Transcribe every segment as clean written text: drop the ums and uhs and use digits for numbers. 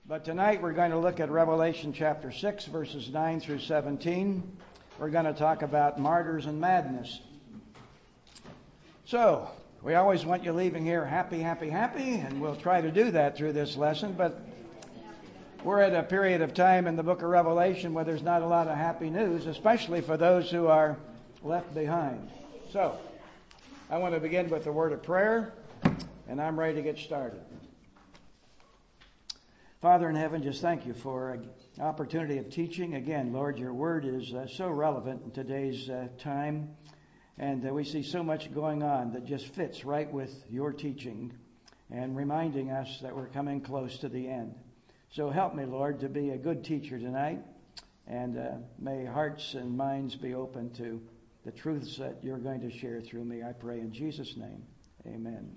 But tonight we're going to look at Revelation chapter 6, verses 9 through 17. We're going to talk about martyrs and madness. So, we always want you leaving here happy, happy, happy, and we'll try to do that through this lesson. But we're at a period of time in the book of Revelation where there's not a lot of happy news, especially for those who are left behind. So, I want to begin with a word of prayer, and I'm ready to get started. Father in heaven, just thank you for an opportunity of teaching. Again, Lord, your word is so relevant in today's time, and we see so much going on that just fits right with your teaching and reminding us that we're coming close to the end. So help me, Lord, to be a good teacher tonight, and may hearts and minds be open to the truths that you're going to share through me. I pray in Jesus' name. Amen.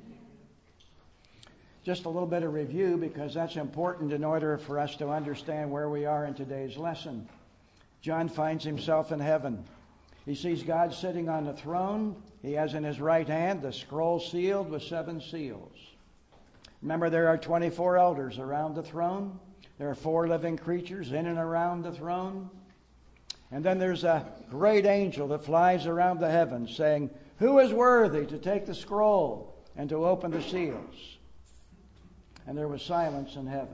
Just a little bit of review, because that's important in order for us to understand where we are in today's lesson. John finds himself in heaven. He sees God sitting on the throne. He has in his right hand the scroll sealed with 7 seals. Remember, there are 24 elders around the throne. There are 4 living creatures in and around the throne. And then there's a great angel that flies around the heavens saying, "Who is worthy to take the scroll and to open the seals?" And there was silence in heaven.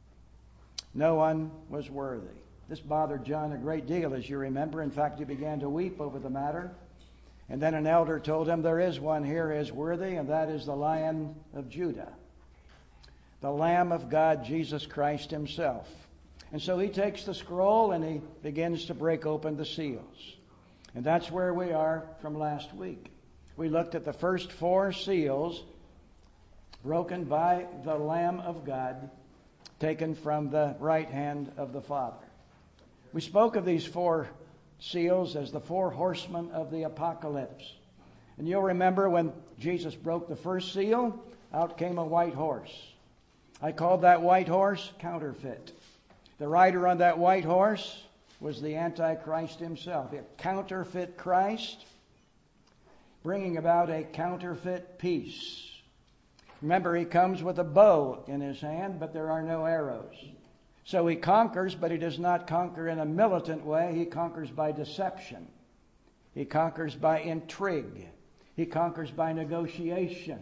No one was worthy. This bothered John a great deal, as you remember. In fact, he began to weep over the matter. And then an elder told him, there is one here who is worthy, and that is the Lion of Judah, the Lamb of God, Jesus Christ himself. And so he takes the scroll and he begins to break open the seals. And that's where we are from last week. We looked at the first 4 seals broken by the Lamb of God, taken from the right hand of the Father. We spoke of these 4 seals as the 4 horsemen of the apocalypse. And you'll remember when Jesus broke the first seal, out came a white horse. I called that white horse counterfeit. The rider on that white horse was the Antichrist himself, a counterfeit Christ, bringing about a counterfeit peace. Remember, he comes with a bow in his hand, but there are no arrows. So he conquers, but he does not conquer in a militant way. He conquers by deception. He conquers by intrigue. He conquers by negotiation.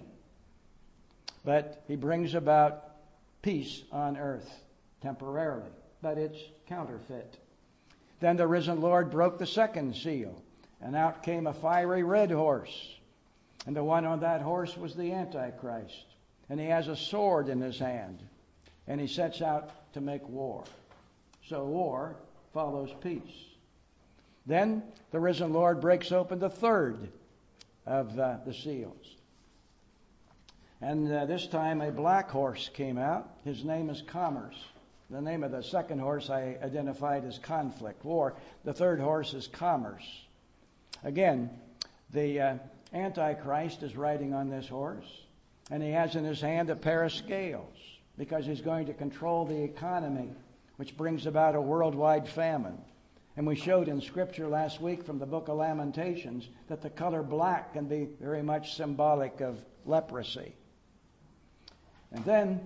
But he brings about peace on earth temporarily, but it's counterfeit. Then the risen Lord broke the second seal, and out came a fiery red horse. And the one on that horse was the Antichrist. And he has a sword in his hand. And he sets out to make war. So war follows peace. Then the risen Lord breaks open the third of the seals. And this time a black horse came out. His name is Commerce. The name of the second horse I identified as conflict, war. The third horse is Commerce. Again, the Antichrist is riding on this horse, and he has in his hand a pair of scales, because he's going to control the economy, which brings about a worldwide famine. And we showed in Scripture last week from the book of Lamentations that the color black can be very much symbolic of leprosy. And then,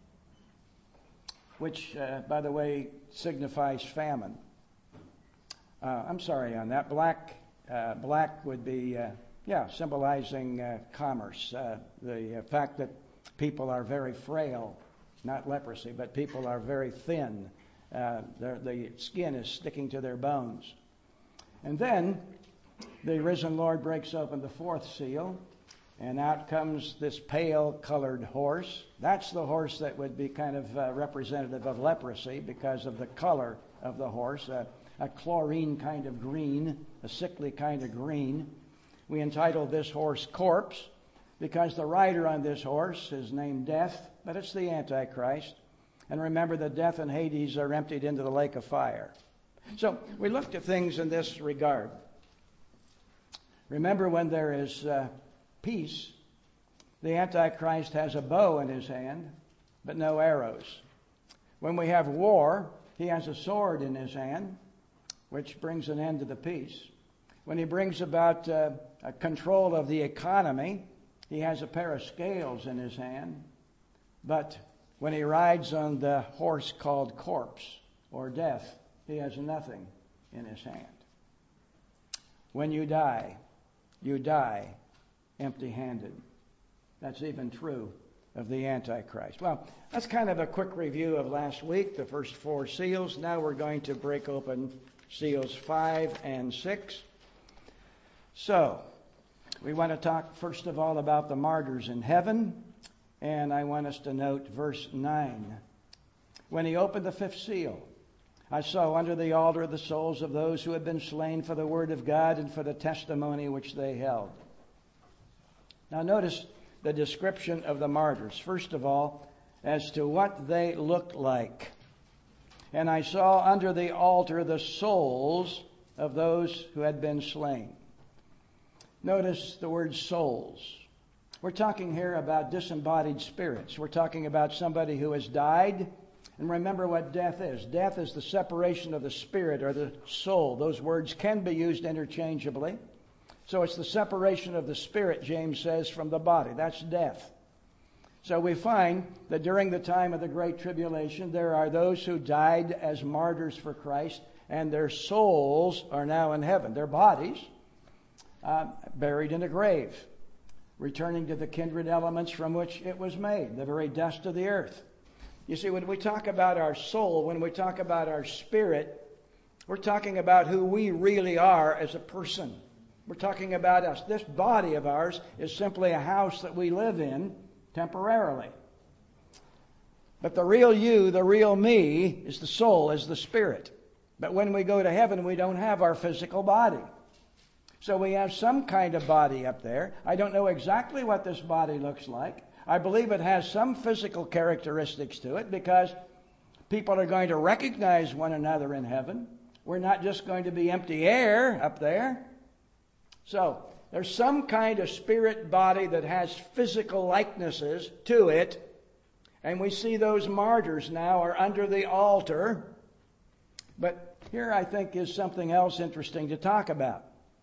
which, by the way, signifies famine. I'm sorry on that. Black would be... symbolizing commerce. The fact that people are very frail, not leprosy, but people are very thin. The skin is sticking to their bones. And then the risen Lord breaks open the 4th seal, and out comes this pale-colored horse. That's the horse that would be kind of representative of leprosy because of the color of the horse, a chlorine kind of green, a sickly kind of green. We entitled this horse Corpse because the rider on this horse is named Death, but it's the Antichrist. And remember that death and Hades are emptied into the lake of fire. So we looked at things in this regard. Remember, when there is peace, the Antichrist has a bow in his hand, but no arrows. When we have war, he has a sword in his hand, which brings an end to the peace. When he brings about a control of the economy, he has a pair of scales in his hand, but when he rides on the horse called corpse or death, he has nothing in his hand. When you die empty-handed. That's even true of the Antichrist. Well, that's kind of a quick review of last week, the first 4 seals. Now we're going to break open seals 5 and 6. So, we want to talk first of all about the martyrs in heaven, and I want us to note verse 9. When he opened the 5th seal, I saw under the altar the souls of those who had been slain for the word of God and for the testimony which they held. Now notice the description of the martyrs. First of all, as to what they looked like. And I saw under the altar the souls of those who had been slain. Notice the word souls. We're talking here about disembodied spirits. We're talking about somebody who has died. And remember what death is. Death is the separation of the spirit or the soul. Those words can be used interchangeably. So it's the separation of the spirit, James says, from the body. That's death. So we find that during the time of the Great Tribulation, there are those who died as martyrs for Christ, and their souls are now in heaven. Their bodies buried in a grave, returning to the kindred elements from which it was made, the very dust of the earth. You see, when we talk about our soul, when we talk about our spirit, we're talking about who we really are as a person. We're talking about us. This body of ours is simply a house that we live in temporarily. But the real you, the real me, is the soul, is the spirit. But when we go to heaven, we don't have our physical body. So we have some kind of body up there. I don't know exactly what this body looks like. I believe it has some physical characteristics to it because people are going to recognize one another in heaven. We're not just going to be empty air up there. So, there's some kind of spirit body that has physical likenesses to it. And we see those martyrs now are under the altar. But here I think is something else interesting to talk about.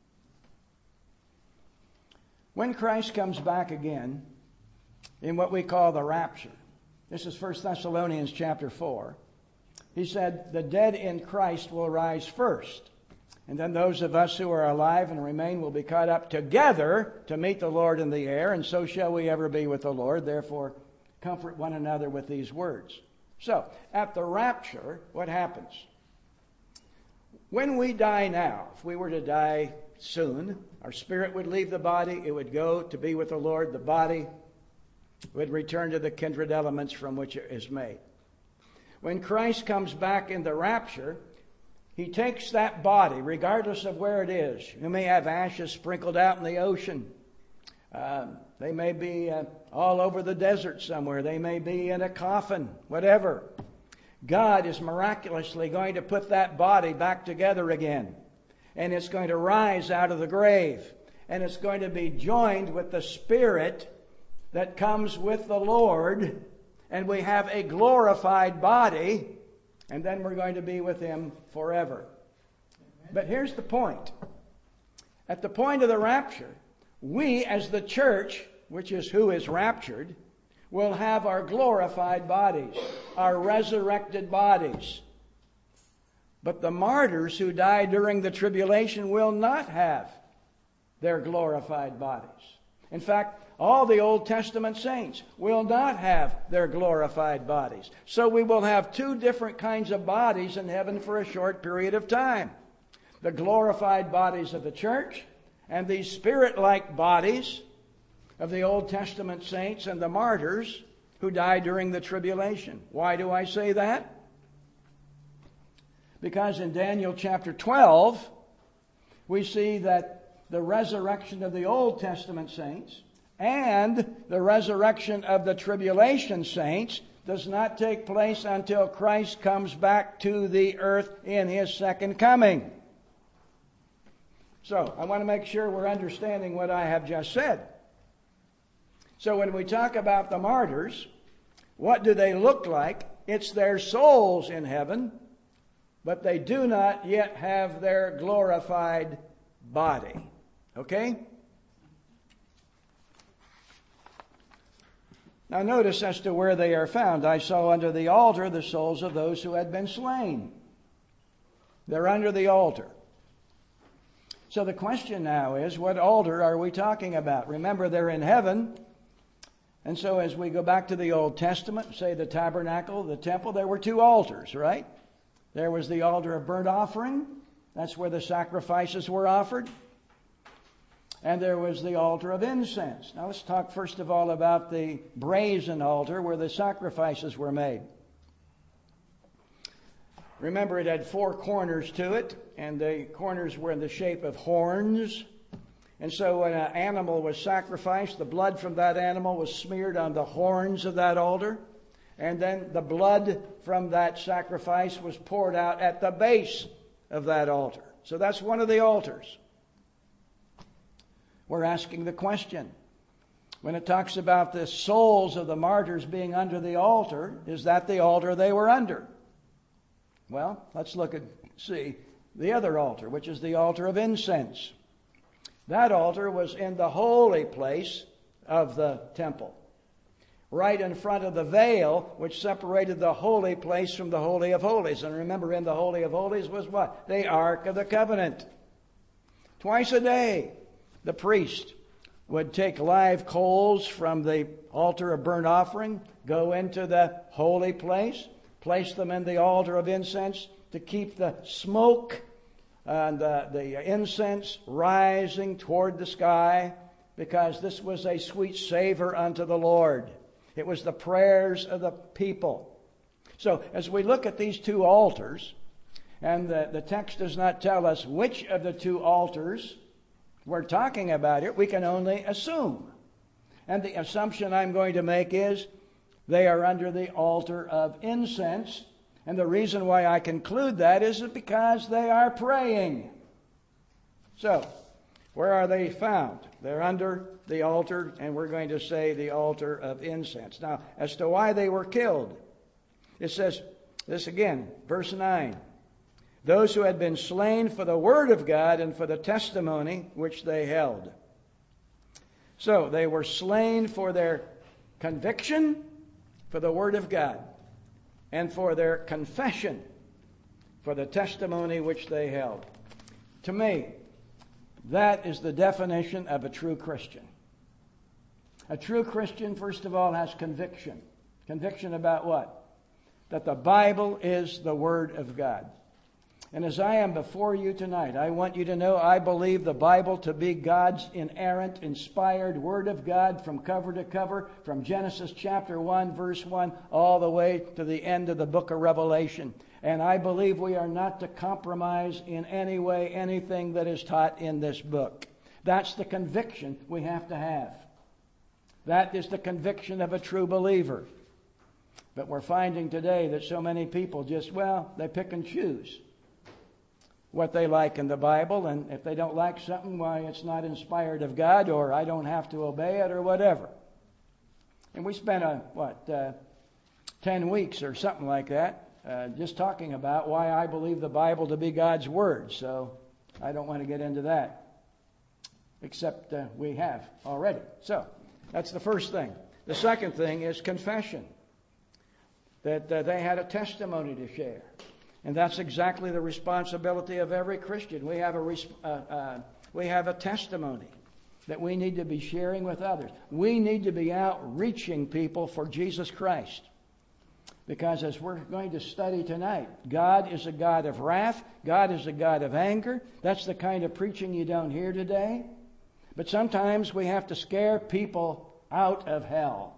When Christ comes back again, in what we call the rapture, this is 1 Thessalonians chapter 4, he said, the dead in Christ will rise first. And then those of us who are alive and remain will be caught up together to meet the Lord in the air, and so shall we ever be with the Lord. Therefore, comfort one another with these words. So, at the rapture, what happens? When we die now, if we were to die soon, our spirit would leave the body. It would go to be with the Lord. The body would return to the kindred elements from which it is made. When Christ comes back in the rapture, he takes that body, regardless of where it is. You may have ashes sprinkled out in the ocean. They may be all over the desert somewhere. They may be in a coffin, whatever. God is miraculously going to put that body back together again. And it's going to rise out of the grave. And it's going to be joined with the Spirit that comes with the Lord. And we have a glorified body. And then we're going to be with Him forever. But here's the point. At the point of the rapture, we as the church, which is who is raptured, will have our glorified bodies, our resurrected bodies. But the martyrs who died during the tribulation will not have their glorified bodies. In fact, all the Old Testament saints will not have their glorified bodies. So we will have 2 different kinds of bodies in heaven for a short period of time. The glorified bodies of the church and these spirit-like bodies of the Old Testament saints and the martyrs who died during the tribulation. Why do I say that? Because in Daniel chapter 12, we see that the resurrection of the Old Testament saints and the resurrection of the tribulation saints does not take place until Christ comes back to the earth in His second coming. So, I want to make sure we're understanding what I have just said. So when we talk about the martyrs, what do they look like? It's their souls in heaven, but they do not yet have their glorified body. Okay? Now notice as to where they are found. I saw under the altar the souls of those who had been slain. They're under the altar. So the question now is, what altar are we talking about? Remember, they're in heaven. And so as we go back to the Old Testament, say the tabernacle, the temple, there were two altars, right? There was the altar of burnt offering. That's where the sacrifices were offered. And there was the altar of incense. Now let's talk first of all about the brazen altar where the sacrifices were made. Remember, it had four corners to it, and the corners were in the shape of horns. And so when an animal was sacrificed, the blood from that animal was smeared on the horns of that altar. And then the blood from that sacrifice was poured out at the base of that altar. So that's one of the altars. We're asking the question, when it talks about the souls of the martyrs being under the altar, is that the altar they were under? Well, let's see the other altar, which is the altar of incense. That altar was in the holy place of the temple, right in front of the veil which separated the holy place from the Holy of Holies. And remember, in the Holy of Holies was what? The Ark of the Covenant. Twice a day, the priest would take live coals from the altar of burnt offering, go into the holy place, place them in the altar of incense to keep the smoke and the incense rising toward the sky, because this was a sweet savor unto the Lord. It was the prayers of the people. So as we look at these two altars, and the text does not tell us which of the two altars we're talking about here, we can only assume. And the assumption I'm going to make is they are under the altar of incense. And the reason why I conclude that is because they are praying. So, where are they found? They're under the altar, and we're going to say the altar of incense. Now, as to why they were killed, it says this again, verse 9. Those who had been slain for the word of God and for the testimony which they held. So, they were slain for their conviction, for the word of God, and for their confession, for the testimony which they held. To me, that is the definition of a true Christian. A true Christian, first of all, has conviction. Conviction about what? That the Bible is the Word of God. And as I am before you tonight, I want you to know I believe the Bible to be God's inerrant, inspired Word of God from cover to cover, from Genesis chapter 1, verse 1, all the way to the end of the book of Revelation. And I believe we are not to compromise in any way anything that is taught in this book. That's the conviction we have to have. That is the conviction of a true believer. But we're finding today that so many people just, they pick and choose what they like in the Bible, and if they don't like something, why, it's not inspired of God, or I don't have to obey it, or whatever. And we spent 10 weeks or something like that just talking about why I believe the Bible to be God's Word. So I don't want to get into that, except we have already. So that's the first thing. The second thing is confession, that they had a testimony to share. And that's exactly the responsibility of every Christian. We have a testimony that we need to be sharing with others. We need to be out reaching people for Jesus Christ. Because as we're going to study tonight, God is a God of wrath. God is a God of anger. That's the kind of preaching you don't hear today. But sometimes we have to scare people out of hell.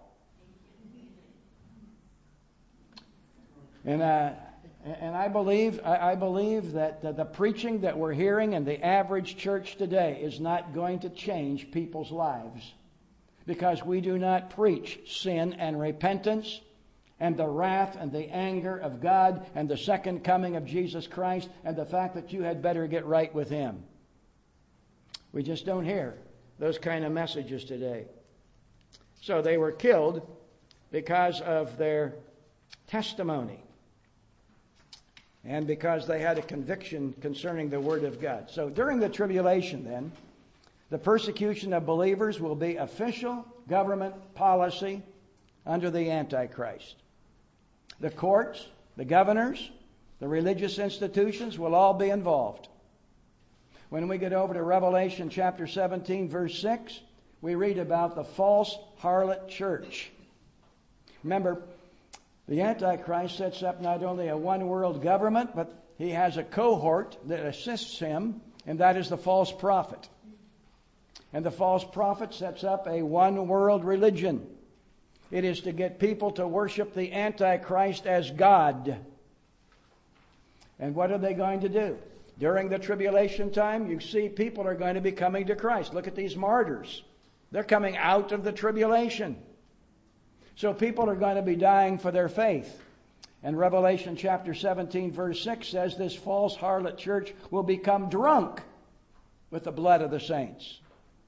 And I believe that the preaching that we're hearing in the average church today is not going to change people's lives, because we do not preach sin and repentance and the wrath and the anger of God and the second coming of Jesus Christ and the fact that you had better get right with Him. We just don't hear those kind of messages today. So they were killed because of their testimony, and because they had a conviction concerning the Word of God. So during the tribulation then, the persecution of believers will be official government policy under the Antichrist. The courts, the governors, the religious institutions will all be involved. When we get over to Revelation chapter 17, verse 6, we read about the false harlot church. Remember, the Antichrist sets up not only a one-world government, but he has a cohort that assists him, and that is the false prophet. And the false prophet sets up a one-world religion. It is to get people to worship the Antichrist as God. And what are they going to do? During the tribulation time, you see people are going to be coming to Christ. Look at these martyrs. They're coming out of the tribulation. So people are going to be dying for their faith. And Revelation chapter 17, verse 6 says this false harlot church will become drunk with the blood of the saints.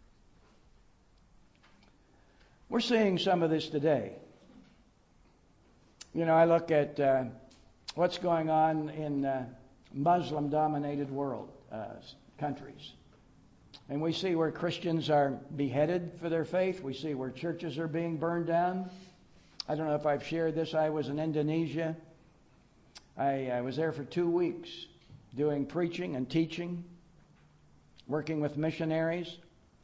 We're seeing some of this today. You know, I look at what's going on in Muslim-dominated world countries. And we see where Christians are beheaded for their faith. We see where churches are being burned down. I don't know if I've shared this. I was in Indonesia. I was there for 2 weeks doing preaching and teaching, working with missionaries.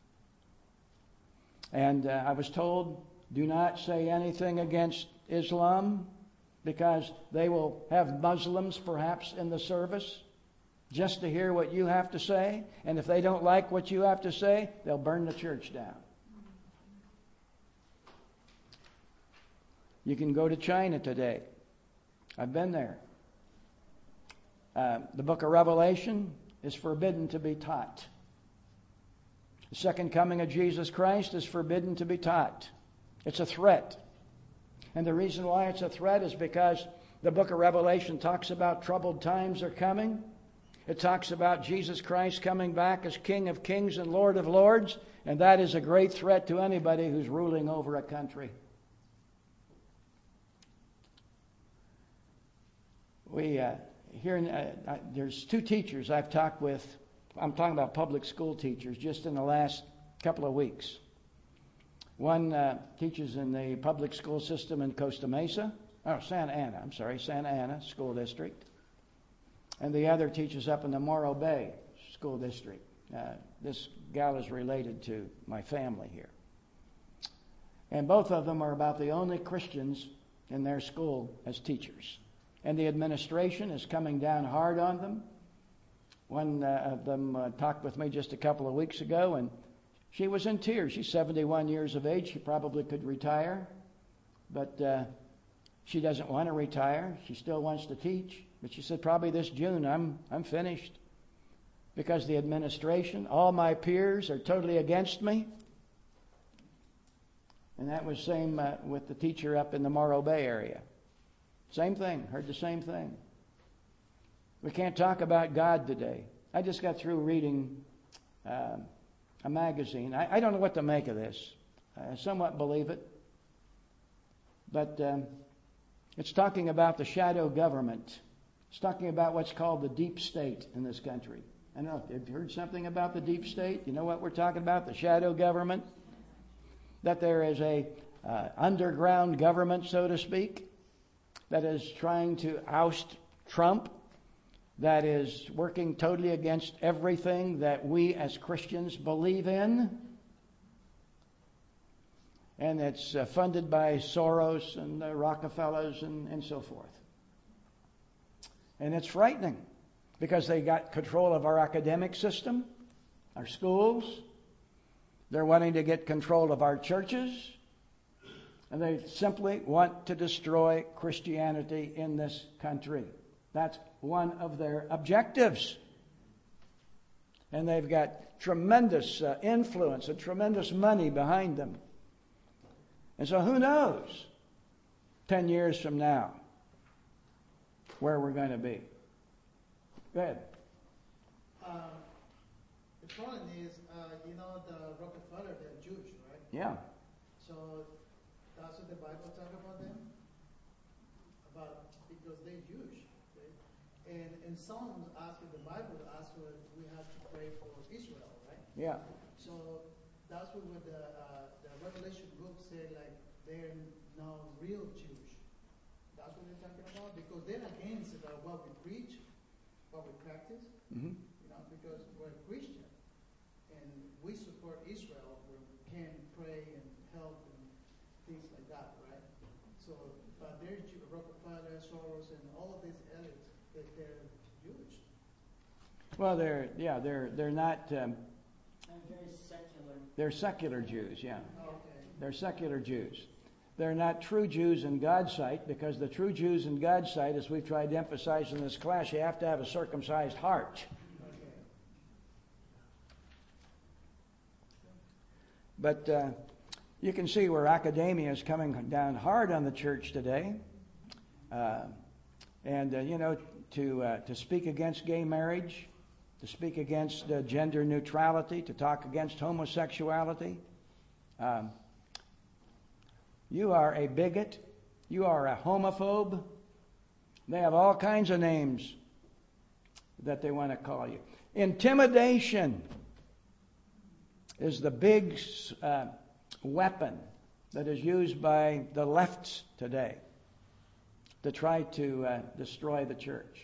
And I was told, do not say anything against Islam because they will have Muslims perhaps in the service just to hear what you have to say. And if they don't like what you have to say, they'll burn the church down. You can go to China today. I've been there. The book of Revelation is forbidden to be taught. The second coming of Jesus Christ is forbidden to be taught. It's a threat. And the reason why it's a threat is because the book of Revelation talks about troubled times are coming. It talks about Jesus Christ coming back as King of Kings and Lord of Lords. And that is a great threat to anybody who's ruling over a country. There's 2 teachers I've talked with. I'm talking about public school teachers just in the last couple of weeks. One teaches in the public school system in Santa Ana School District. And the other teaches up in the Morro Bay School District. This gal is related to my family here. And both of them are about the only Christians in their school as teachers. And the administration is coming down hard on them. One of them talked with me just a couple of weeks ago, and she was in tears. She's 71 years of age. She probably could retire, but she doesn't want to retire. She still wants to teach. But she said, probably this June I'm finished because the administration, all my peers are totally against me. And that was same with the teacher up in the Morro Bay area. Same thing. Heard the same thing. We can't talk about God today. I just got through reading a magazine. I don't know what to make of this. I somewhat believe it. But it's talking about the shadow government. It's talking about what's called the deep state in this country. I don't know, have you heard something about the deep state? You know what we're talking about? The shadow government? That there is a underground government, so to speak, that is trying to oust Trump, that is working totally against everything that we as Christians believe in. And it's funded by Soros and the Rockefellers and so forth. And it's frightening because they got control of our academic system, our schools. They're wanting to get control of our churches. And they simply want to destroy Christianity in this country. That's one of their objectives. And they've got tremendous influence and tremendous money behind them. And so who knows 10 years from now where we're going to be. Go ahead. The point is, the Rockefeller, they're Jewish, right? Yeah. So that's what the Bible talk about them? Because they're Jewish. And in Psalms, the Bible asks we have to pray for Israel, right? Yeah. So that's what the Revelation book said, like, they're now real Jewish. That's what they're talking about, because they're against what we preach, what we practice. Mm-hmm. Because we're Christian and we support Israel where we can pray and help and things like that, right? So, but they're Rockefeller, Soros, and all of these elites, they're Jewish. Well, they're not. And very secular. They're secular Jews, yeah. Okay. They're secular Jews. They're not true Jews in God's sight, because the true Jews in God's sight, as we've tried to emphasize in this class, you have to have a circumcised heart. But you can see where academia is coming down hard on the church today. To speak against gay marriage, to speak against gender neutrality, to talk against homosexuality. You are a bigot. You are a homophobe. They have all kinds of names that they want to call you. Intimidation is the big weapon that is used by the lefts today to try to destroy the church.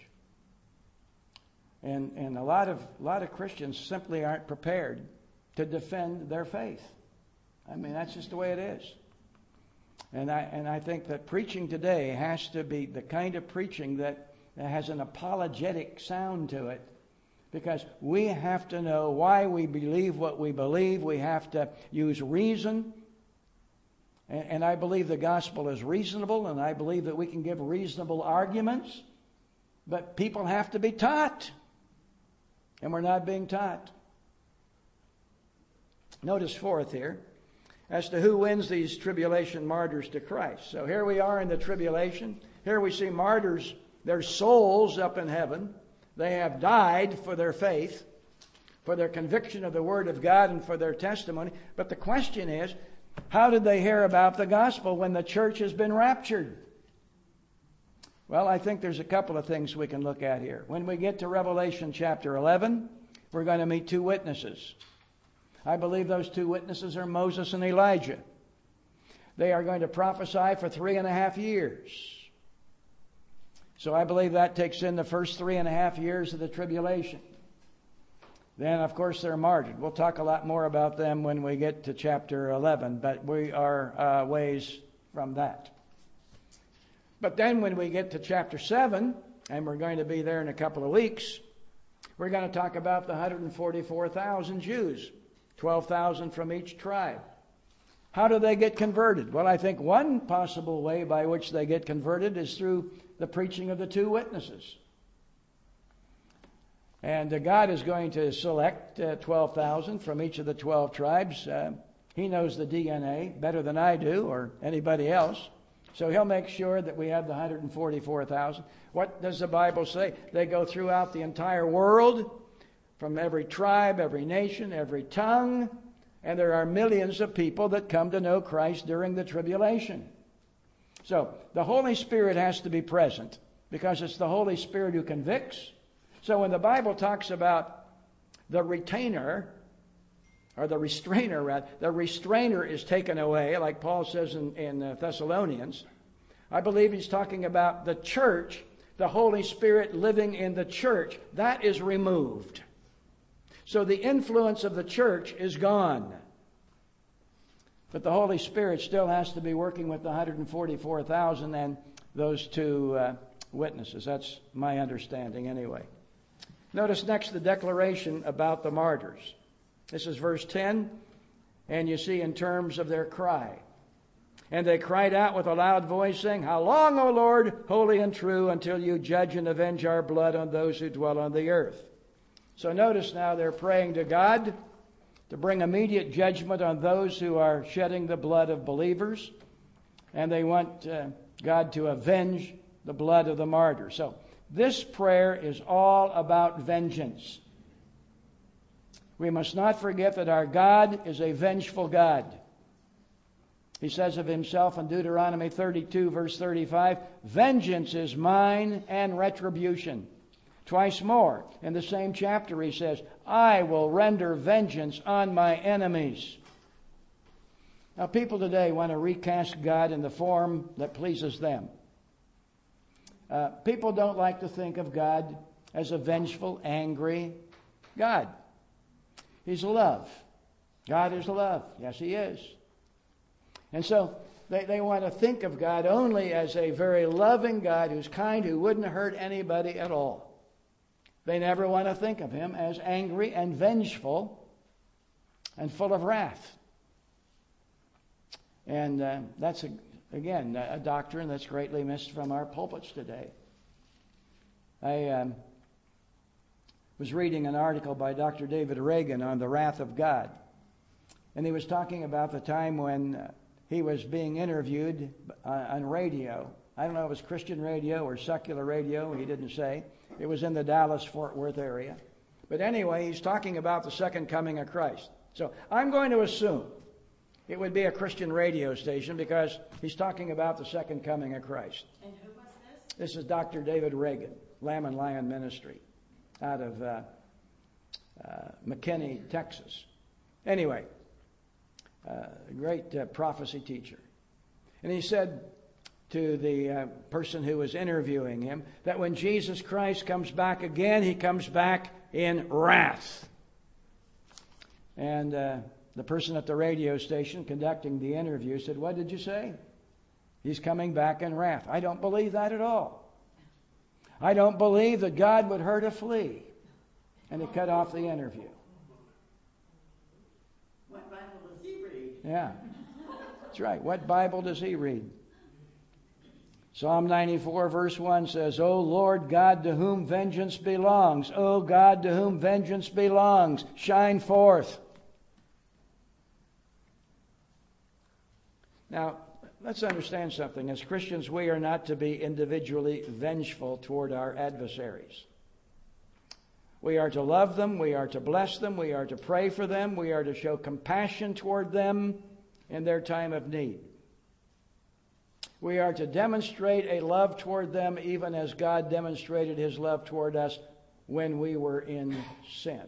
And a lot of Christians simply aren't prepared to defend their faith. I mean, that's just the way it is. And I think that preaching today has to be the kind of preaching that has an apologetic sound to it. Because we have to know why we believe what we believe. We have to use reason. And I believe the gospel is reasonable, and I believe that we can give reasonable arguments. But people have to be taught. And we're not being taught. Notice fourth here, as to who wins these tribulation martyrs to Christ. So here we are in the tribulation. Here we see martyrs, their souls up in heaven. They have died for their faith, for their conviction of the Word of God, and for their testimony. But the question is, how did they hear about the gospel when the church has been raptured? Well, I think there's a couple of things we can look at here. When we get to Revelation chapter 11, we're going to meet two witnesses. I believe those two witnesses are Moses and Elijah. They are going to prophesy for 3.5 years. So I believe that takes in the first 3.5 years of the tribulation. Then, of course, they're martyred. We'll talk a lot more about them when we get to chapter 11, but we are ways from that. But then when we get to chapter 7, and we're going to be there in a couple of weeks, we're going to talk about the 144,000 Jews, 12,000 from each tribe. How do they get converted? Well, I think one possible way by which they get converted is through the preaching of the two witnesses. And God is going to select 12,000 from each of the 12 tribes. He knows the DNA better than I do or anybody else. So He'll make sure that we have the 144,000. What does the Bible say? They go throughout the entire world, from every tribe, every nation, every tongue. And there are millions of people that come to know Christ during the tribulation. So the Holy Spirit has to be present, because it's the Holy Spirit who convicts. So when the Bible talks about the retainer, or the restrainer rather, the restrainer is taken away, like Paul says in Thessalonians. I believe he's talking about the church, the Holy Spirit living in the church. That is removed. So the influence of the church is gone. But the Holy Spirit still has to be working with the 144,000 and those two witnesses. That's my understanding anyway. Notice next the declaration about the martyrs. This is verse 10, and you see in terms of their cry. And they cried out with a loud voice, saying, "How long, O Lord, holy and true, until you judge and avenge our blood on those who dwell on the earth?" So notice now they're praying to God to bring immediate judgment on those who are shedding the blood of believers. And they want God to avenge the blood of the martyrs. So this prayer is all about vengeance. We must not forget that our God is a vengeful God. He says of Himself in Deuteronomy 32, verse 35, "Vengeance is mine and retribution." Twice more in the same chapter He says, "I will render vengeance on my enemies." Now, people today want to recast God in the form that pleases them. People don't like to think of God as a vengeful, angry God. He's love. God is love. Yes, He is. And so they want to think of God only as a very loving God who's kind, who wouldn't hurt anybody at all. They never want to think of Him as angry and vengeful and full of wrath. And that's, again, a doctrine that's greatly missed from our pulpits today. I was reading an article by Dr. David Reagan on the wrath of God. And he was talking about the time when he was being interviewed on radio. I don't know if it was Christian radio or secular radio. He didn't say. It was in the Dallas-Fort Worth area. But anyway, he's talking about the second coming of Christ. So I'm going to assume it would be a Christian radio station because he's talking about the second coming of Christ. And who was this? This is Dr. David Reagan, Lamb and Lion Ministry, out of McKinney, Texas. Anyway, a great prophecy teacher. And he said to the person who was interviewing him that when Jesus Christ comes back again, He comes back in wrath. And the person at the radio station conducting the interview said, "What did you say?" "He's coming back in wrath." "I don't believe that at all. I don't believe that God would hurt a flea." And he cut off the interview. What Bible does he read? Yeah, that's right. What Bible does he read? Psalm 94 verse 1 says, "O Lord God, to whom vengeance belongs, O God, to whom vengeance belongs, shine forth." Now, let's understand something. As Christians, we are not to be individually vengeful toward our adversaries. We are to love them. We are to bless them. We are to pray for them. We are to show compassion toward them in their time of need. We are to demonstrate a love toward them even as God demonstrated His love toward us when we were in sin.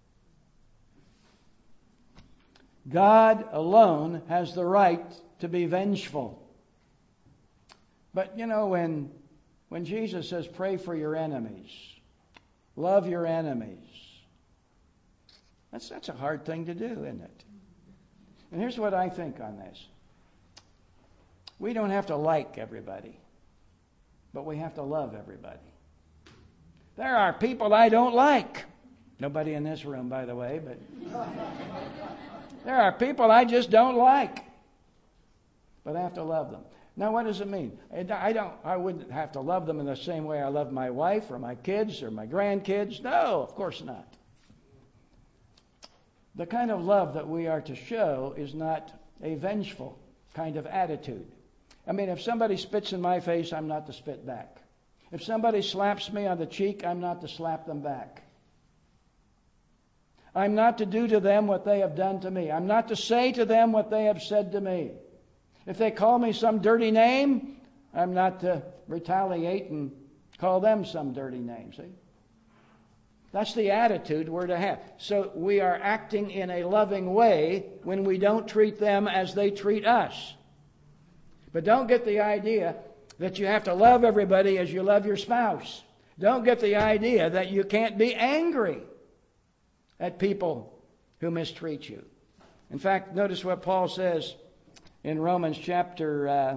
God alone has the right to be vengeful. But you know, when Jesus says pray for your enemies, love your enemies, that's a hard thing to do, isn't it? And here's what I think on this. We don't have to like everybody, but we have to love everybody. There are people I don't like. Nobody in this room, by the way, but there are people I just don't like. But I have to love them. Now, what does it mean? I wouldn't have to love them in the same way I love my wife or my kids or my grandkids. No, of course not. The kind of love that we are to show is not a vengeful kind of attitude. I mean, if somebody spits in my face, I'm not to spit back. If somebody slaps me on the cheek, I'm not to slap them back. I'm not to do to them what they have done to me. I'm not to say to them what they have said to me. If they call me some dirty name, I'm not to retaliate and call them some dirty name, see? That's the attitude we're to have. So we are acting in a loving way when we don't treat them as they treat us. But don't get the idea that you have to love everybody as you love your spouse. Don't get the idea that you can't be angry at people who mistreat you. In fact, notice what Paul says in Romans chapter,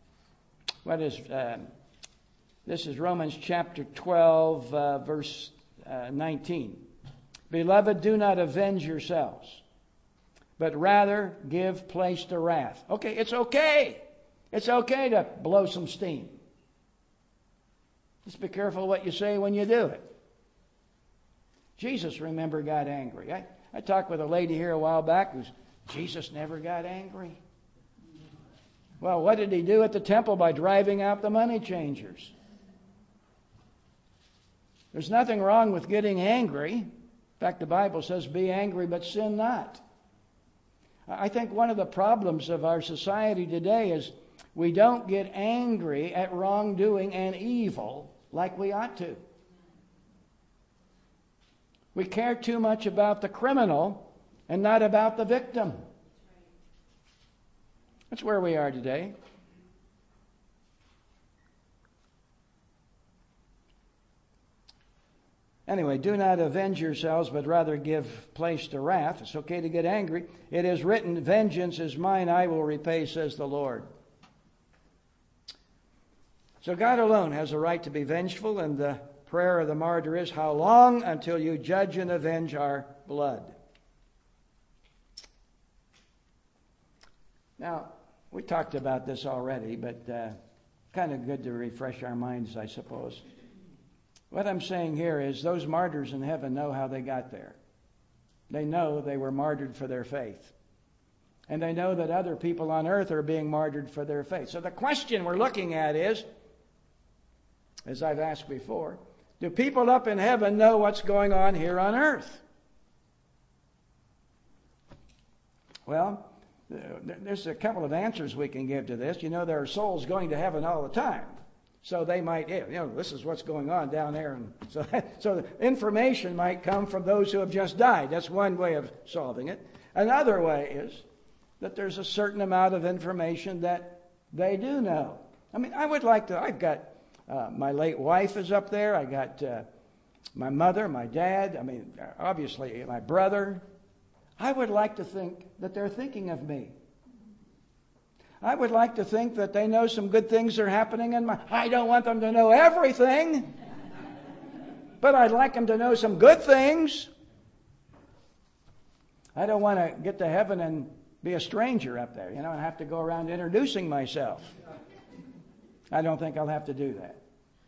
this is Romans chapter 12, verse 19. "Beloved, do not avenge yourselves, but rather give place to wrath." Okay, it's okay. It's okay to blow some steam. Just be careful what you say when you do it. Jesus, remember, got angry. I talked with a lady here a while back who's, Jesus never got angry. Well, what did He do at the temple by driving out the money changers? There's nothing wrong with getting angry. In fact, the Bible says, be angry, but sin not. I think one of the problems of our society today is we don't get angry at wrongdoing and evil like we ought to. We care too much about the criminal and not about the victim. That's where we are today. Anyway, do not avenge yourselves, but rather give place to wrath. It's okay to get angry. It is written, vengeance is mine, I will repay, says the Lord. So God alone has a right to be vengeful, and the prayer of the martyr is, how long until you judge and avenge our blood? Now, we talked about this already, but kind of good to refresh our minds, I suppose. What I'm saying here is those martyrs in heaven know how they got there. They know they were martyred for their faith. And they know that other people on earth are being martyred for their faith. So the question we're looking at is, as I've asked before, do people up in heaven know what's going on here on earth? Well, there's a couple of answers we can give to this. You know, there are souls going to heaven all the time. So they might, this is what's going on down there. And so the information might come from those who have just died. That's one way of solving it. Another way is that there's a certain amount of information that they do know. I mean, I would like to, I've got, my late wife is up there. I got my mother, my dad, obviously my brother. I would like to think that they're thinking of me. I would like to think that they know some good things are happening in my... I don't want them to know everything, but I'd like them to know some good things. I don't want to get to heaven and be a stranger up there, and have to go around introducing myself. I don't think I'll have to do that.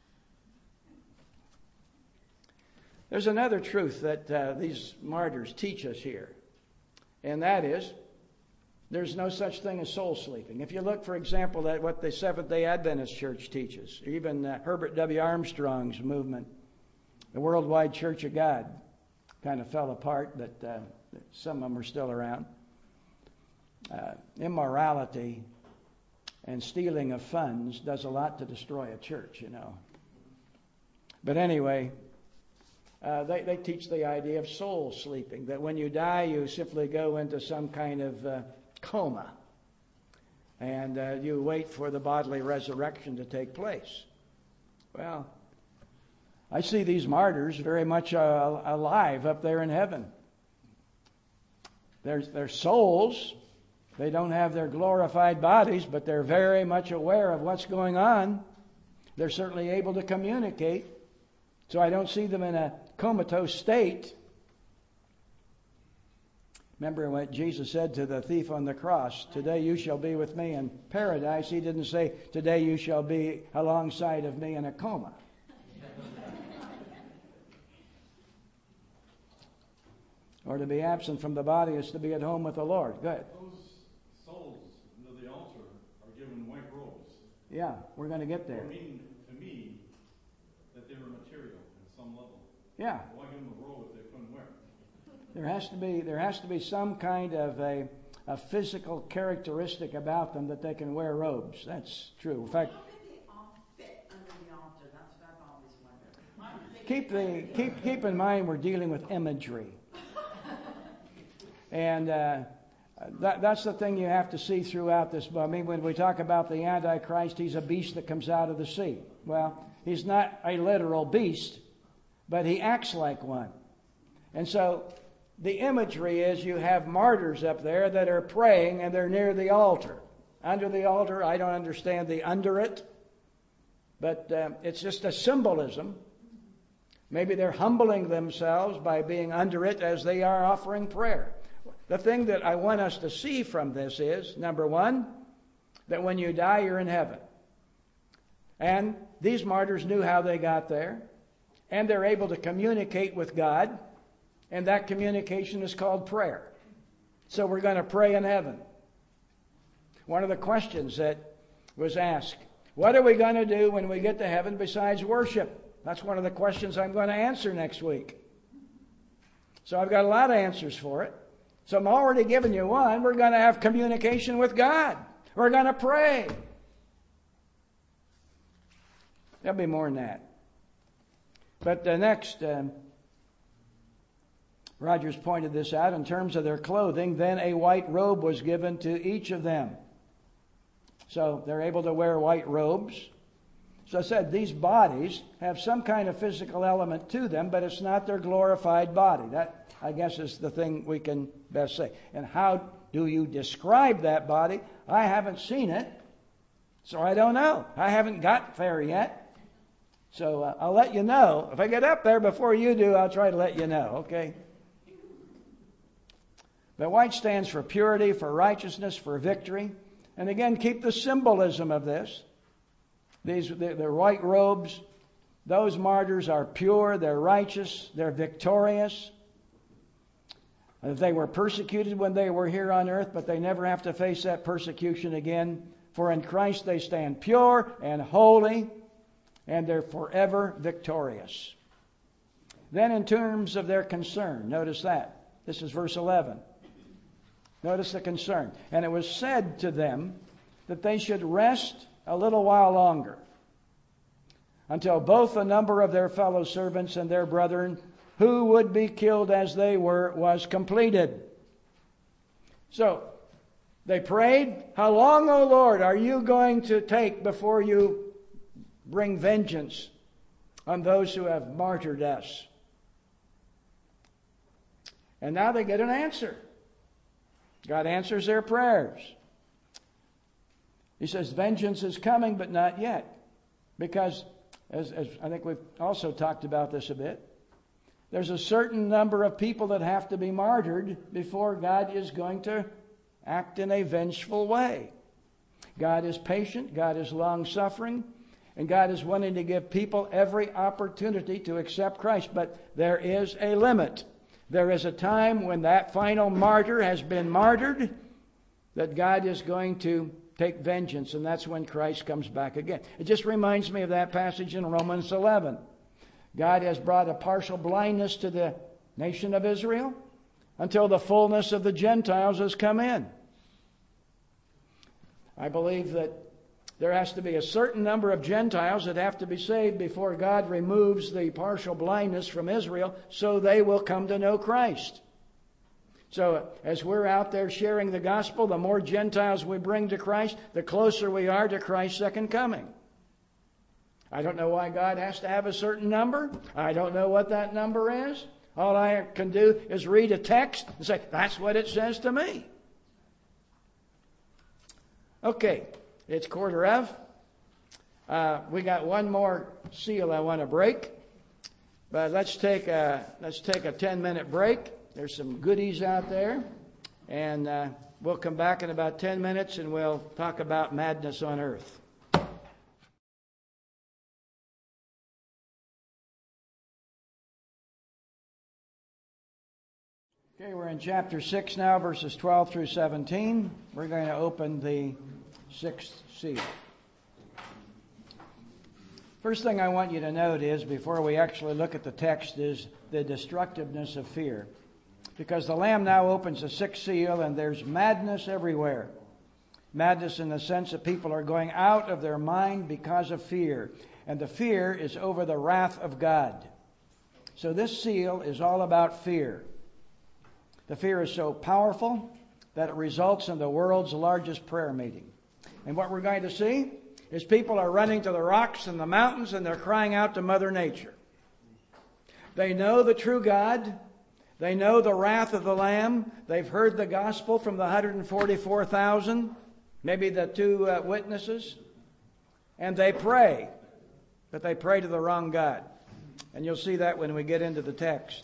There's another truth that these martyrs teach us here, and that is there's no such thing as soul sleeping. If you look, for example, at what the Seventh-day Adventist Church teaches, even Herbert W. Armstrong's movement, the Worldwide Church of God, kind of fell apart, but some of them are still around. Immorality and stealing of funds does a lot to destroy a church, But anyway, they teach the idea of soul sleeping, that when you die, you simply go into some kind of coma, and you wait for the bodily resurrection to take place. Well, I see these martyrs very much alive up there in heaven. Their souls, they don't have their glorified bodies, but they're very much aware of what's going on. They're certainly able to communicate, so I don't see them in a comatose state. Remember what Jesus said to the thief on the cross, today you shall be with me in paradise. He didn't say, today you shall be alongside of me in a coma. Or to be absent from the body is to be at home with the Lord. Go ahead. Those souls under the altar are given white robes. Yeah, we're going to get there. It mean to me that they were material at some level. Yeah. Why give them a robe if they couldn't wear it? There has to be some kind of a physical characteristic about them that they can wear robes. That's true. In fact, How did they all fit under the altar? That's what I've always wondered. keep in mind we're dealing with imagery, and that's the thing you have to see throughout this. I mean, when we talk about the Antichrist, he's a beast that comes out of the sea. Well, he's not a literal beast, but he acts like one, and so. The imagery is you have martyrs up there that are praying and they're near the altar. Under the altar, I don't understand the under it, but it's just a symbolism. Maybe they're humbling themselves by being under it as they are offering prayer. The thing that I want us to see from this is, number one, that when you die, you're in heaven. And these martyrs knew how they got there, and they're able to communicate with God. And that communication is called prayer. So we're going to pray in heaven. One of the questions that was asked, what are we going to do when we get to heaven besides worship? That's one of the questions I'm going to answer next week. So I've got a lot of answers for it. So I'm already giving you one. We're going to have communication with God. We're going to pray. There'll be more than that. But the next... Rogers pointed this out in terms of their clothing. Then a white robe was given to each of them. So they're able to wear white robes. So I said, these bodies have some kind of physical element to them, but it's not their glorified body. That, I guess, is the thing we can best say. And how do you describe that body? I haven't seen it, so I don't know. I haven't got there yet. So I'll let you know. If I get up there before you do, I'll try to let you know, okay? But white stands for purity, for righteousness, for victory. And again, keep the symbolism of this. They're white robes. Those martyrs are pure, they're righteous, they're victorious. They were persecuted when they were here on earth, but they never have to face that persecution again. For in Christ they stand pure and holy, and they're forever victorious. Then in terms of their concern, notice that. This is verse 11. Notice the concern. And it was said to them that they should rest a little while longer, until both the number of their fellow servants and their brethren who would be killed as they were was completed. So they prayed, how long, O Lord, are you going to take before you bring vengeance on those who have martyred us? And now they get an answer. God answers their prayers. He says, vengeance is coming, but not yet. Because, as I think we've also talked about this a bit, there's a certain number of people that have to be martyred before God is going to act in a vengeful way. God is patient, God is long-suffering, and God is wanting to give people every opportunity to accept Christ. But there is a limit. There is a time when that final martyr has been martyred that God is going to take vengeance, and that's when Christ comes back again. It just reminds me of that passage in Romans 11. God has brought a partial blindness to the nation of Israel until the fullness of the Gentiles has come in. I believe that there has to be a certain number of Gentiles that have to be saved before God removes the partial blindness from Israel, so they will come to know Christ. So as we're out there sharing the gospel, the more Gentiles we bring to Christ, the closer we are to Christ's second coming. I don't know why God has to have a certain number. I don't know what that number is. All I can do is read a text and say, that's what it says to me. Okay, it's 1:15. We got one more seal I want to break. But let's take a 10-minute break. There's some goodies out there. And we'll come back in about 10 minutes and we'll talk about madness on earth. Okay, we're in chapter 6 now, verses 12 through 17. We're going to open the 6th seal. First thing I want you to note is, before we actually look at the text, is the destructiveness of fear. Because the Lamb now opens the 6th seal and there's madness everywhere. Madness in the sense that people are going out of their mind because of fear. And the fear is over the wrath of God. So this seal is all about fear. The fear is so powerful that it results in the world's largest prayer meeting. And what we're going to see is people are running to the rocks and the mountains and they're crying out to Mother Nature. They know the true God. They know the wrath of the Lamb. They've heard the gospel from the 144,000, maybe the 2 witnesses. And they pray. But they pray to the wrong God. And you'll see that when we get into the text.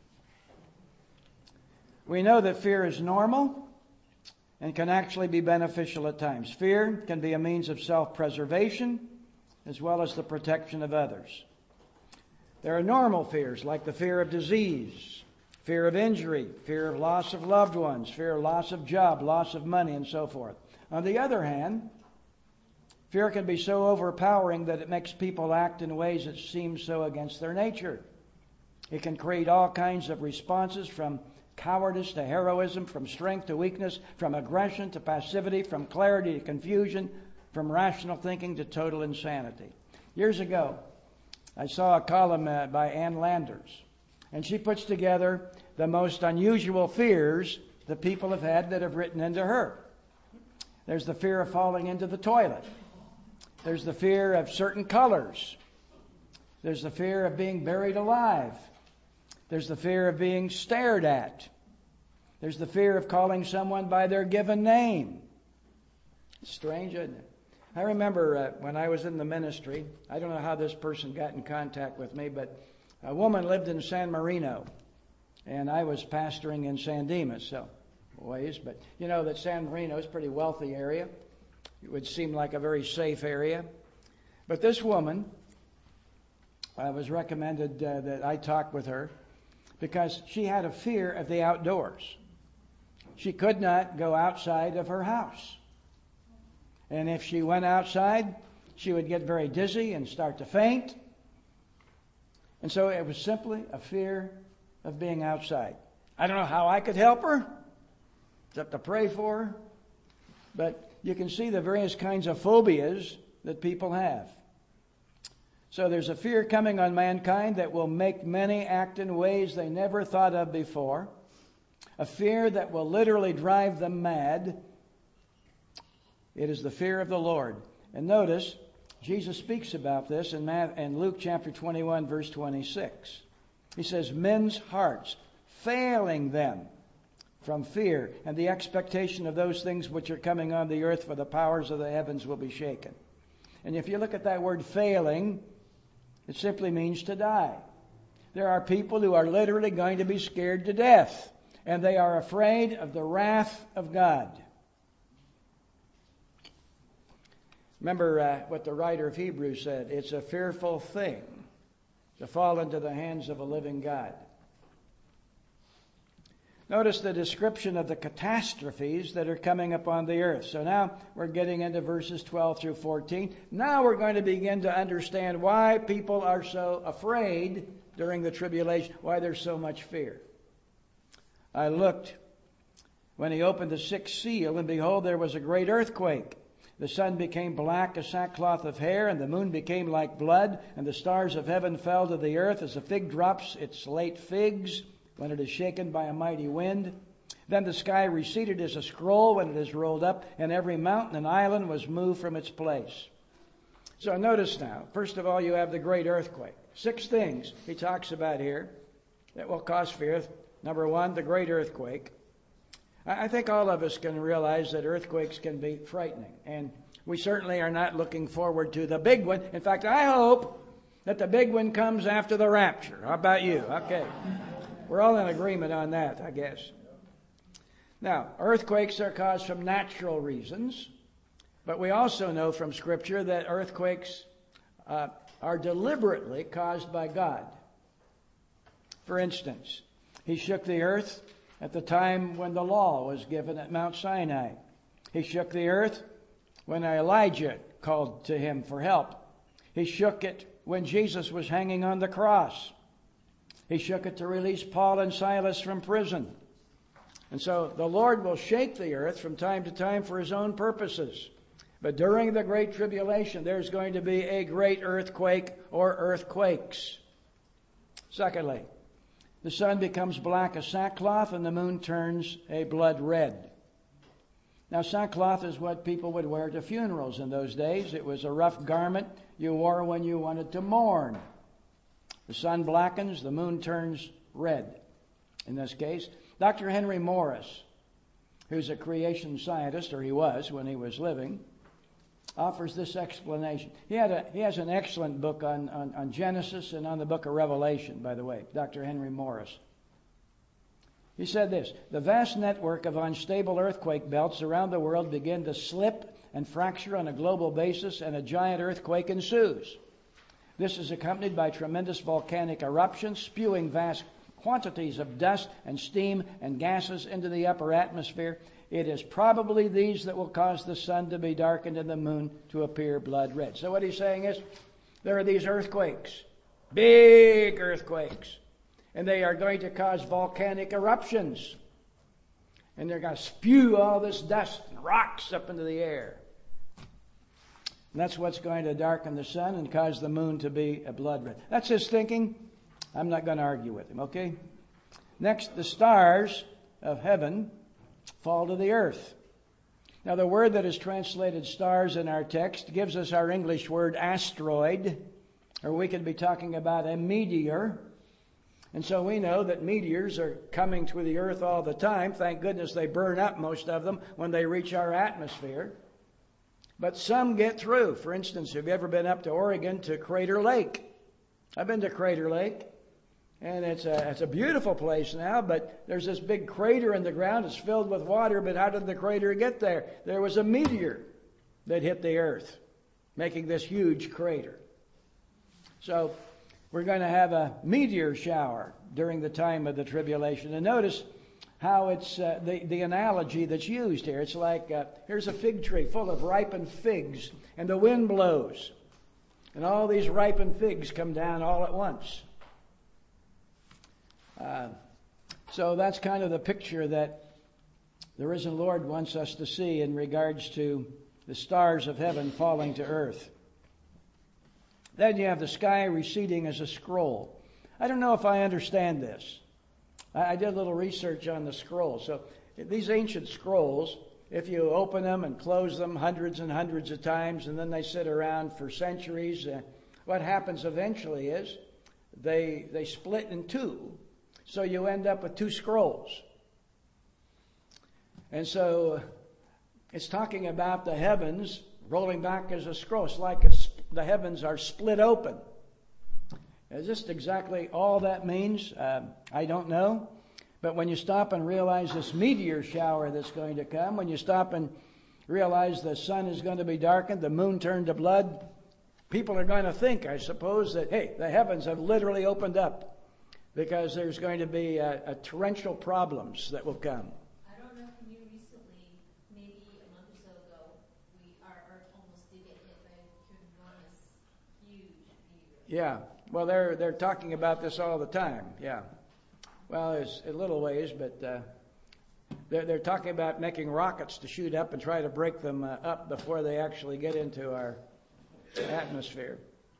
We know that fear is normal and can actually be beneficial at times. Fear can be a means of self-preservation as well as the protection of others. There are normal fears like the fear of disease, fear of injury, fear of loss of loved ones, fear of loss of job, loss of money, and so forth. On the other hand, fear can be so overpowering that it makes people act in ways that seem so against their nature. It can create all kinds of responses, from cowardice to heroism, from strength to weakness, from aggression to passivity, from clarity to confusion, from rational thinking to total insanity. Years ago, I saw a column by Ann Landers, and she puts together the most unusual fears that people have had that have written into her. There's the fear of falling into the toilet. There's the fear of certain colors. There's the fear of being buried alive. There's the fear of being stared at. There's the fear of calling someone by their given name. It's strange, isn't it? I remember when I was in the ministry, I don't know how this person got in contact with me, but a woman lived in San Marino, and I was pastoring in San Dimas, so ways. But you know that San Marino is a pretty wealthy area. It would seem like a very safe area. But this woman, I was recommended that I talk with her because she had a fear of the outdoors. She could not go outside of her house. And if she went outside, she would get very dizzy and start to faint. And so it was simply a fear of being outside. I don't know how I could help her, except to pray for her. But you can see the various kinds of phobias that people have. So there's a fear coming on mankind that will make many act in ways they never thought of before. A fear that will literally drive them mad. It is the fear of the Lord. And notice, Jesus speaks about this in Luke chapter 21, verse 26. He says, men's hearts failing them from fear and the expectation of those things which are coming on the earth, for the powers of the heavens will be shaken. And if you look at that word failing, it simply means to die. There are people who are literally going to be scared to death, and they are afraid of the wrath of God. Remember what the writer of Hebrews said, it's a fearful thing to fall into the hands of a living God. Notice the description of the catastrophes that are coming upon the earth. So now we're getting into verses 12 through 14. Now we're going to begin to understand why people are so afraid during the tribulation, why there's so much fear. I looked when he opened the sixth seal, and behold, there was a great earthquake. The sun became black as sackcloth of hair, and the moon became like blood, and the stars of heaven fell to the earth as a fig drops its late figs when it is shaken by a mighty wind. Then the sky receded as a scroll when it is rolled up, and every mountain and island was moved from its place. So notice now, first of all, you have the great earthquake. 6 things he talks about here that will cause fear. Number 1, the great earthquake. I think all of us can realize that earthquakes can be frightening, and we certainly are not looking forward to the big one. In fact, I hope that the big one comes after the rapture. How about you? Okay. We're all in agreement on that, I guess. Now, earthquakes are caused from natural reasons, but we also know from Scripture that earthquakes are deliberately caused by God. For instance, he shook the earth at the time when the law was given at Mount Sinai. He shook the earth when Elijah called to him for help. He shook it when Jesus was hanging on the cross. He shook it to release Paul and Silas from prison. And so the Lord will shake the earth from time to time for his own purposes. But during the Great Tribulation, there's going to be a great earthquake or earthquakes. Secondly, the sun becomes black as sackcloth, and the moon turns a blood red. Now, sackcloth is what people would wear to funerals in those days. It was a rough garment you wore when you wanted to mourn. The sun blackens, the moon turns red. In this case, Dr. Henry Morris, who's a creation scientist, or he was when he was living, offers this explanation. He has an excellent book on Genesis and on the book of Revelation, by the way, Dr. Henry Morris. He said this, the vast network of unstable earthquake belts around the world begin to slip and fracture on a global basis, and a giant earthquake ensues. This is accompanied by tremendous volcanic eruptions, spewing vast quantities of dust and steam and gases into the upper atmosphere. It is probably these that will cause the sun to be darkened and the moon to appear blood red. So what he's saying is, there are these earthquakes, big earthquakes, and they are going to cause volcanic eruptions. And they're going to spew all this dust and rocks up into the air. And that's what's going to darken the sun and cause the moon to be a blood red. That's his thinking. I'm not going to argue with him, okay? Next, the stars of heaven fall to the earth. Now, the word that is translated stars in our text gives us our English word asteroid, or we could be talking about a meteor. And so we know that meteors are coming to the earth all the time. Thank goodness they burn up, most of them, when they reach our atmosphere. But some get through. For instance, have you ever been up to Oregon to Crater Lake? I've been to Crater Lake. And it's a beautiful place now, but there's this big crater in the ground. It's filled with water, but how did the crater get there? There was a meteor that hit the earth, making this huge crater. So we're going to have a meteor shower during the time of the tribulation. And notice how it's the analogy that's used here. It's like here's a fig tree full of ripened figs, and the wind blows. And all these ripened figs come down all at once. So that's kind of the picture that the risen Lord wants us to see in regards to the stars of heaven falling to earth. Then you have the sky receding as a scroll. I don't know if I understand this. I did a little research on the scrolls. So these ancient scrolls, if you open them and close them hundreds and hundreds of times, and then they sit around for centuries, what happens eventually is they split in two. So you end up with two scrolls. And so it's talking about the heavens rolling back as a scroll. It's like the heavens are split open. Is this exactly all that means? I don't know. But when you stop and realize this meteor shower that's going to come, when you stop and realize the sun is going to be darkened, the moon turned to blood, people are going to think, I suppose, that, hey, the heavens have literally opened up. Because there's going to be a torrential problems that will come. I don't know if you knew recently, maybe a month or so ago, our Earth almost did get hit by a enormous, huge meteor. Yeah, well, they're talking about this all the time. Yeah, well, it's a little ways, but they're talking about making rockets to shoot up and try to break them up before they actually get into our atmosphere.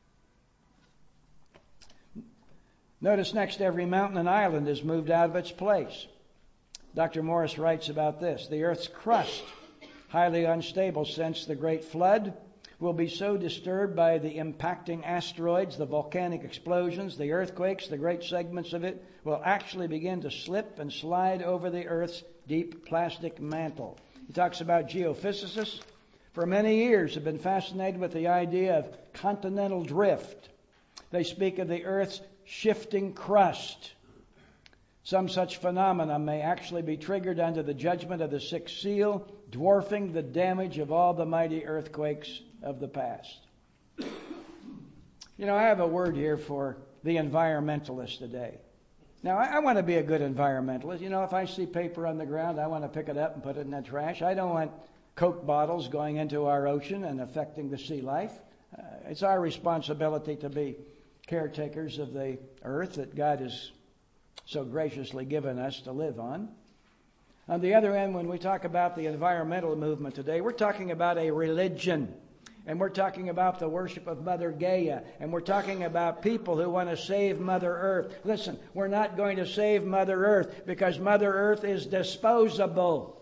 Notice next, every mountain and island is moved out of its place. Dr. Morris writes about this. The earth's crust, highly unstable since the great flood, will be so disturbed by the impacting asteroids, the volcanic explosions, the earthquakes, the great segments of it will actually begin to slip and slide over the earth's deep plastic mantle. He talks about geophysicists. For many years have been fascinated with the idea of continental drift. They speak of the earth's shifting crust. Some such phenomena may actually be triggered under the judgment of the sixth seal, dwarfing the damage of all the mighty earthquakes of the past. You know, I have a word here for the environmentalist today. Now, I want to be a good environmentalist. You know, if I see paper on the ground, I want to pick it up and put it in the trash. I don't want Coke bottles going into our ocean and affecting the sea life. It's our responsibility to be caretakers of the earth that God has so graciously given us to live on. On the other end, when we talk about the environmental movement today, we're talking about a religion. And we're talking about the worship of Mother Gaia. And we're talking about people who want to save Mother Earth. Listen, we're not going to save Mother Earth because Mother Earth is disposable.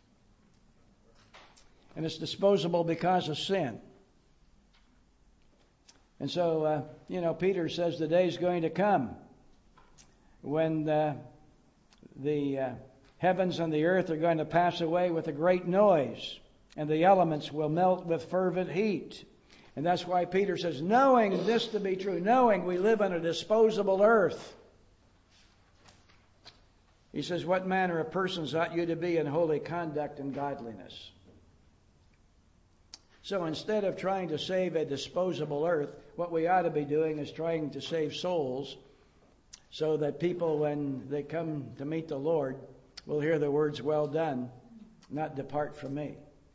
And it's disposable because of sin. And so, Peter says the day is going to come when the heavens and the earth are going to pass away with a great noise, and the elements will melt with fervent heat. And that's why Peter says, knowing this to be true, knowing we live on a disposable earth, he says, what manner of persons ought you to be in holy conduct and godliness? So instead of trying to save a disposable earth, what we ought to be doing is trying to save souls so that people, when they come to meet the Lord, will hear the words, well done, not depart from me.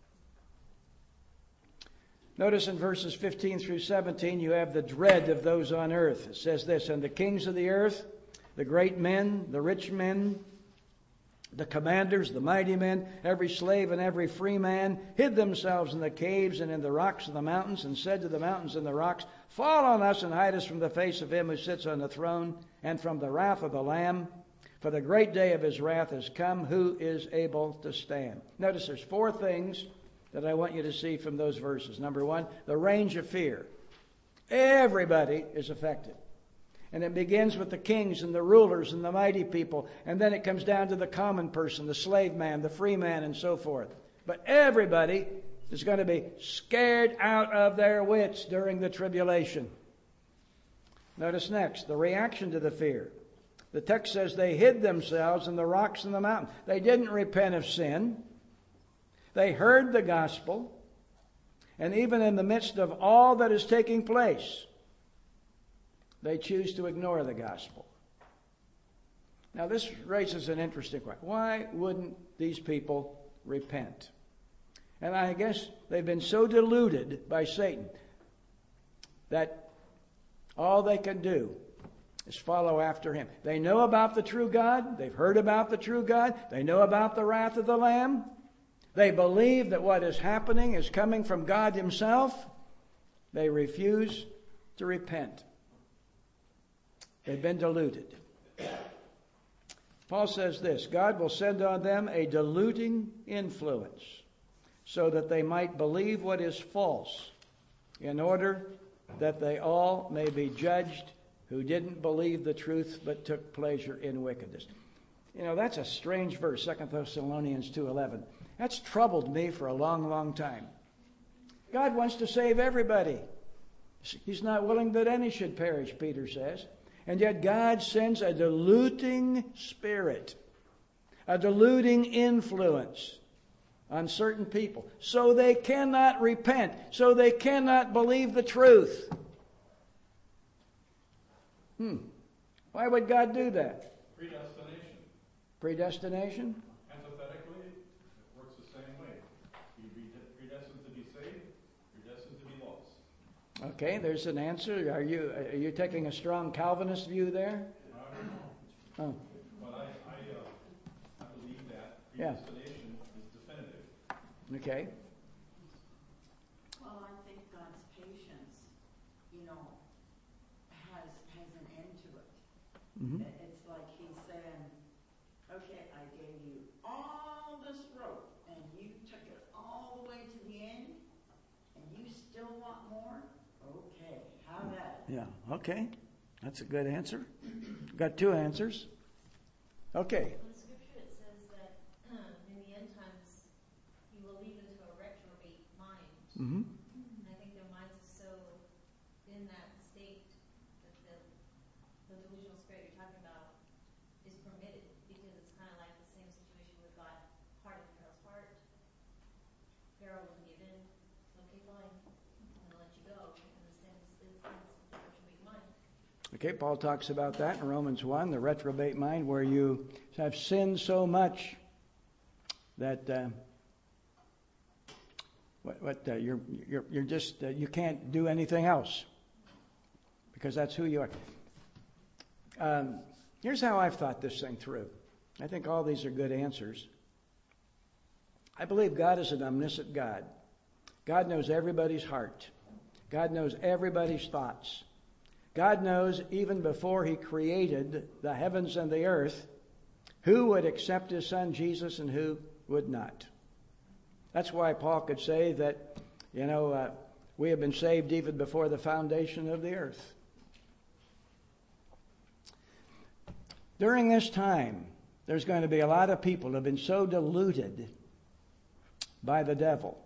Notice in verses 15 through 17, you have the dread of those on earth. It says this, and the kings of the earth, the great men, the rich men, the commanders, the mighty men, every slave and every free man, hid themselves in the caves and in the rocks of the mountains, and said to the mountains and the rocks, fall on us and hide us from the face of him who sits on the throne, and from the wrath of the Lamb. For the great day of his wrath has come. Who is able to stand? Notice there's 4 things that I want you to see from those verses. Number 1, the range of fear. Everybody is affected. And it begins with the kings and the rulers and the mighty people. And then it comes down to the common person, the slave man, the free man, and so forth. But everybody is going to be scared out of their wits during the tribulation. Notice next, the reaction to the fear. The text says they hid themselves in the rocks and the mountain. They didn't repent of sin. They heard the gospel. And even in the midst of all that is taking place, they choose to ignore the gospel. Now this raises an interesting question. Why wouldn't these people repent? And I guess they've been so deluded by Satan that all they can do is follow after him. They know about the true God. They've heard about the true God. They know about the wrath of the Lamb. They believe that what is happening is coming from God himself. They refuse to repent. They've been deluded. Paul says this, God will send on them a deluding influence so that they might believe what is false, in order that they all may be judged who didn't believe the truth but took pleasure in wickedness. You know, that's a strange verse, 2 Thessalonians 2:11. That's troubled me for a long, long time. God wants to save everybody. He's not willing that any should perish, Peter says. And yet God sends a deluding spirit, a deluding influence on certain people, so they cannot repent, so they cannot believe the truth. Why would God do that? Predestination. Predestination? Antithetically, it works the same way. You be predestined to be saved, predestined to be lost. Okay, there's an answer. Are you taking a strong Calvinist view there? I don't know. Oh, But I believe that Yeah. predestination is definitive. okay. Well, I think God's patience, has an end to it. Mm-hmm. It's like he's saying, okay, I gave you all this rope, and you took it all the way to the end, and you still want more? Okay, have at it. Yeah, okay. That's a good answer. Got 2 answers. Okay. In the scripture it says that in the end times he will lead into a reprobate mind. Mm-hmm. And I think their minds are so in that state that the delusional spirit you're talking about is permitted, because it's kind of like the same situation with God hardened Pharaoh's heart. Pharaoh wouldn't give in. Okay, fine. I'm going to let you go. In the sense, it's the reprobate mind. Okay, Paul talks about that in Romans 1, the reprobate mind, where you have sinned so much that you're just you can't do anything else because that's who you are. Here's how I've thought this thing through. I think all these are good answers. I believe God is an omniscient God. God knows everybody's heart. God knows everybody's thoughts. God knows even before he created the heavens and the earth who would accept his son Jesus and who would not. That's why Paul could say that, we have been saved even before the foundation of the earth. During this time, there's going to be a lot of people who have been so deluded by the devil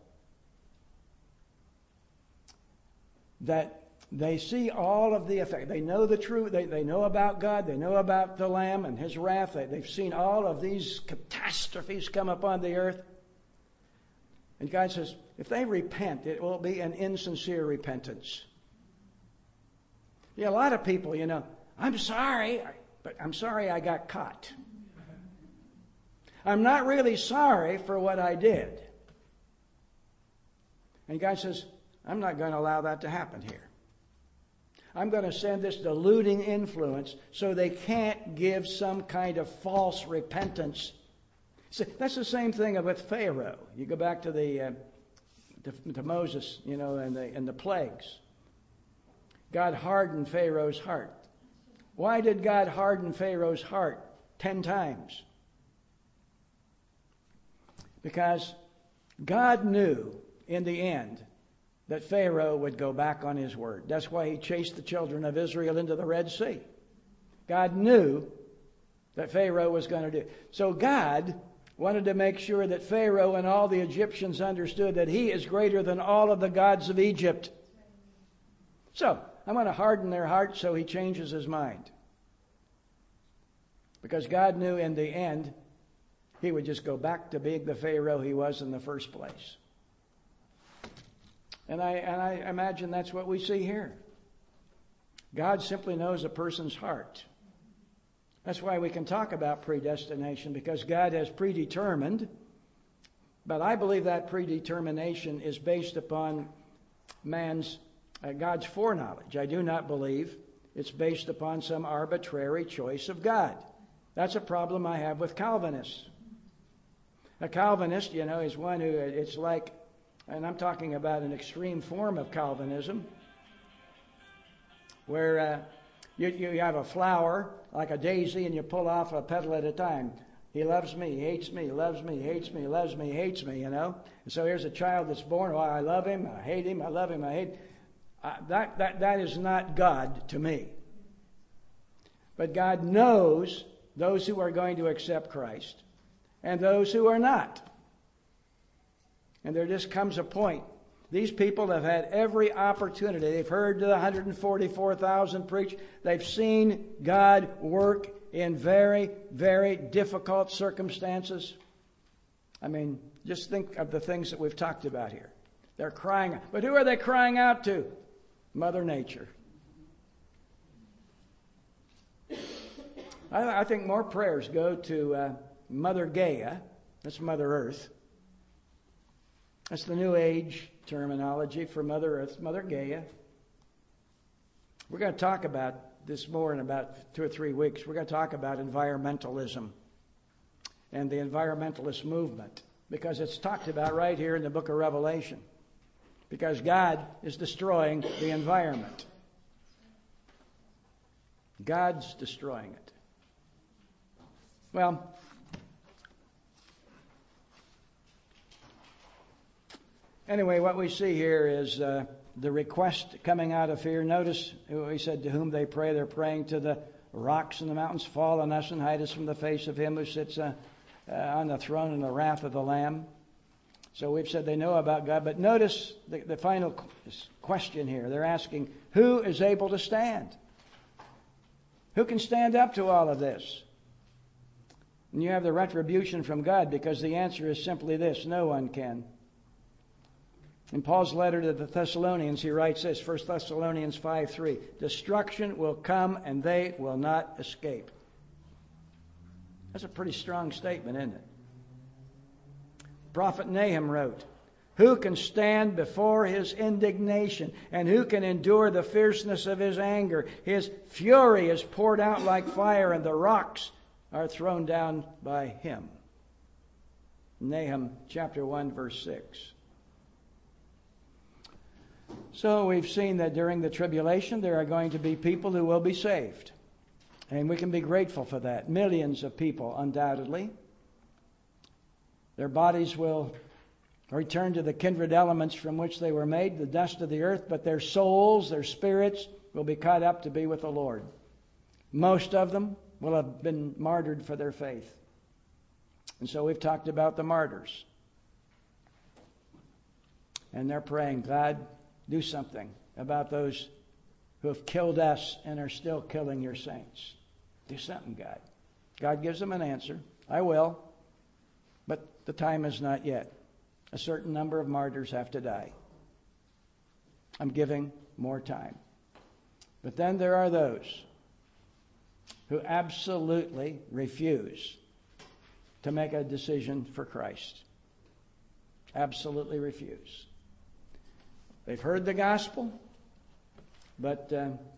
that they see all of the effect. They know the truth. They know about God. They know about the Lamb and his wrath. They've seen all of these catastrophes come upon the earth. And God says, if they repent, it will be an insincere repentance. A lot of people, I'm sorry, but I'm sorry I got caught. I'm not really sorry for what I did. And God says, I'm not going to allow that to happen here. I'm going to send this deluding influence so they can't give some kind of false repentance. See, that's the same thing with Pharaoh. You go back to to Moses, and the plagues. God hardened Pharaoh's heart. Why did God harden Pharaoh's heart? 10 times. Because God knew in the end that Pharaoh would go back on his word. That's why he chased the children of Israel into the Red Sea. God knew that Pharaoh was going to do it. So God wanted to make sure that Pharaoh and all the Egyptians understood that he is greater than all of the gods of Egypt. So I'm going to harden their hearts so he changes his mind. Because God knew in the end he would just go back to being the Pharaoh he was in the first place. And I imagine that's what we see here. God simply knows a person's heart. That's why we can talk about predestination, because God has predetermined. But I believe that predetermination is based upon God's foreknowledge. I do not believe it's based upon some arbitrary choice of God. That's a problem I have with Calvinists. A Calvinist, is one who, it's like, and I'm talking about an extreme form of Calvinism, where you have a flower like a daisy and you pull off a petal at a time. He loves me, he hates me, loves me, hates me, loves me, hates me, And so here's a child that's born. Well, I love him, I hate him, I love him, I hate him. That is not God to me. But God knows those who are going to accept Christ and those who are not. And there just comes a point. These people have had every opportunity. They've heard the 144,000 preach. They've seen God work in very, very difficult circumstances. I mean, just think of the things that we've talked about here. They're crying out. But who are they crying out to? Mother Nature. I think more prayers go to Mother Gaia. That's Mother Earth. That's the New Age terminology for Mother Earth, Mother Gaia. We're going to talk about this more in about 2 or 3 weeks. We're going to talk about environmentalism and the environmentalist movement, because it's talked about right here in the book of Revelation. Because God is destroying the environment. God's destroying it. Well, anyway, what we see here is the request coming out of here. Notice he said, to whom they pray, they're praying to the rocks and the mountains. Fall on us and hide us from the face of him who sits on the throne in the wrath of the Lamb. So we've said they know about God. But notice the final question here. They're asking, who is able to stand? Who can stand up to all of this? And you have the retribution from God, because the answer is simply this: no one can. In Paul's letter to the Thessalonians, he writes this, 1 Thessalonians 5:3, destruction will come and they will not escape. That's a pretty strong statement, isn't it? Prophet Nahum wrote, who can stand before his indignation, and who can endure the fierceness of his anger? His fury is poured out like fire, and the rocks are thrown down by him. Nahum chapter 1, verse 6. So we've seen that during the tribulation there are going to be people who will be saved. And we can be grateful for that. Millions of people, undoubtedly. Their bodies will return to the kindred elements from which they were made, the dust of the earth, but their souls, their spirits, will be caught up to be with the Lord. Most of them will have been martyred for their faith. And so we've talked about the martyrs. And they're praying, God, do something about those who have killed us and are still killing your saints. Do something, God. God gives them an answer. I will. But the time is not yet. A certain number of martyrs have to die. I'm giving more time. But then there are those who absolutely refuse to make a decision for Christ. Absolutely refuse. They've heard the gospel, but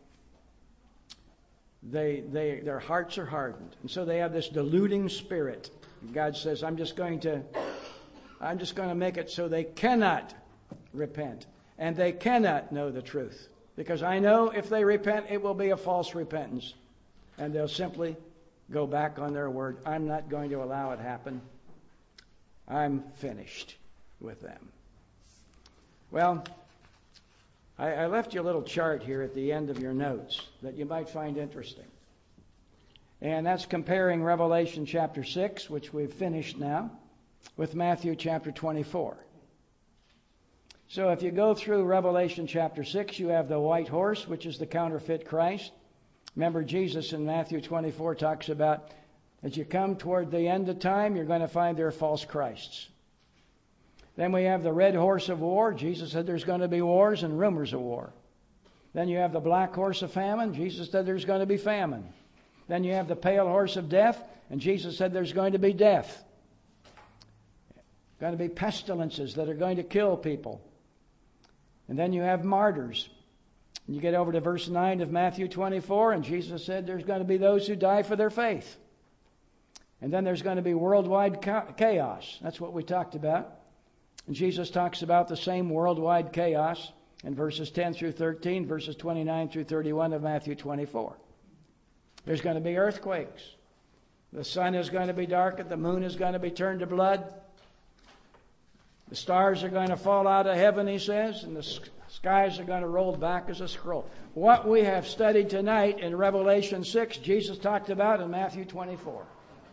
their hearts are hardened. And so they have this deluding spirit. God says, I'm just going to make it so they cannot repent. And they cannot know the truth. Because I know if they repent, it will be a false repentance. And they'll simply go back on their word. I'm not going to allow it happen. I'm finished with them. Well, I left you a little chart here at the end of your notes that you might find interesting. And that's comparing Revelation chapter 6, which we've finished now, with Matthew chapter 24. So if you go through Revelation chapter 6, you have the white horse, which is the counterfeit Christ. Remember, Jesus in Matthew 24 talks about, as you come toward the end of time, you're going to find there are false Christs. Then we have the red horse of war. Jesus said there's going to be wars and rumors of war. Then you have the black horse of famine. Jesus said there's going to be famine. Then you have the pale horse of death, and Jesus said there's going to be death. Going to be pestilences that are going to kill people. And then you have martyrs. And you get over to verse 9 of Matthew 24, and Jesus said there's going to be those who die for their faith. And then there's going to be worldwide chaos. That's what we talked about. And Jesus talks about the same worldwide chaos in verses 10 through 13, verses 29 through 31 of Matthew 24. There's going to be earthquakes. The sun is going to be darkened. The moon is going to be turned to blood. The stars are going to fall out of heaven, he says, and the skies are going to roll back as a scroll. What we have studied tonight in Revelation 6, Jesus talked about in Matthew 24.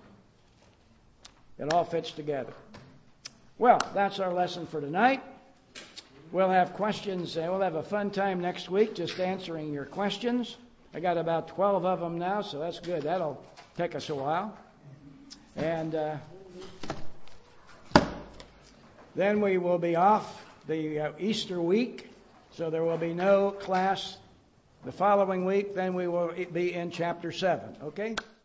It all fits together. Well, that's our lesson for tonight. We'll have questions. We'll have a fun time next week just answering your questions. I got about 12 of them now, so that's good. That'll take us a while. And then we will be off the Easter week, so there will be no class the following week. Then we will be in chapter 7. Okay?